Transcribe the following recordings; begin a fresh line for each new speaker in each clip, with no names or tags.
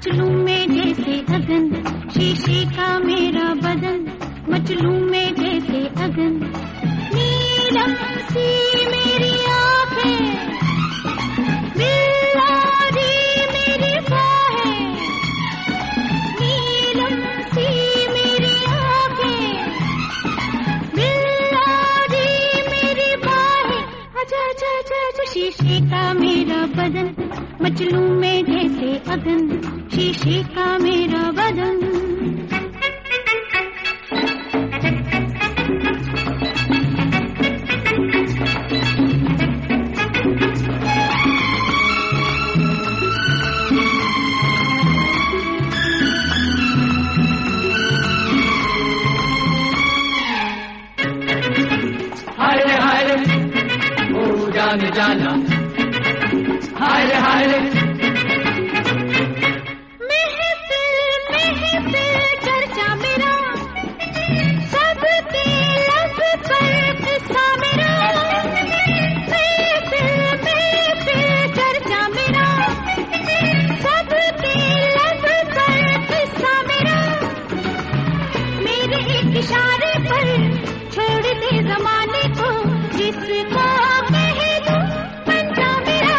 मचलूं में जैसे अगन, शीशे का मेरा बदन, मचलूं में जैसे अगन। नीलम सी मेरी आंखें, बिल्लारी मेरी बाहें, नीलम सी मेरी आंखें, बिल्लारी मेरी बाहें। आजा आजा आजा, शीशे का मेरा बदन, मचलूं में जैसे अगन, शीशे का मेरा बदन।
हाय रे हाय रे ओ जाने जाना, हाय रे हाय रे।
इशारे पर छोड़ दे जमाने को, जिसको कह दूं बंदा मेरा।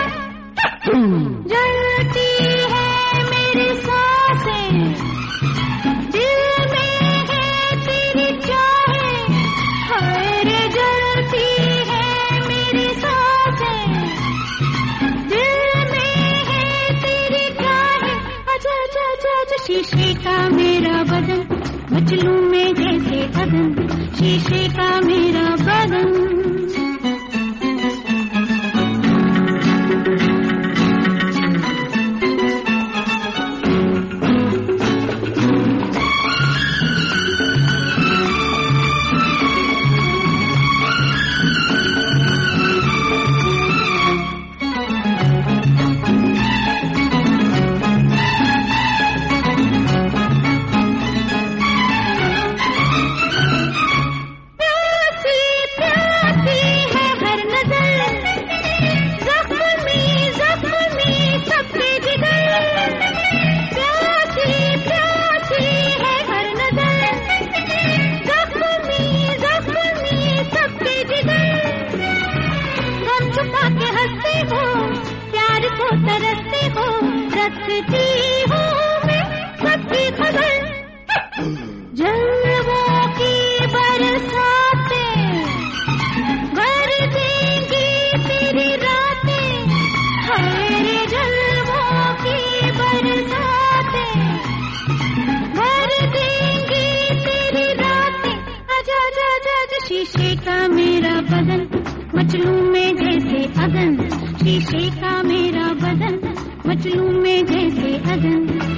जलती है मेरी सांसें, दिल में है तेरी चाहें, हाय रे जलती है मेरी सांसें, दिल में है तेरी चाहें। आजा आजा आजा, शीशे का मेरा बदन, मचलूं में जैसे अगन, शीशे का मेरा बदन। तरसते हो, रखती हो मैं सबकी खबर, जलवों की बरसातें भर देंगी तेरी रातें, हाय रे जलवों की बरसातें भर देंगी तेरी रातें। आजा आजा आजा, शीशे का मेरा बदन, मचलूं में जैसे अगन, शीशे का मेरा बदन, मचलूं में जैसे अगन।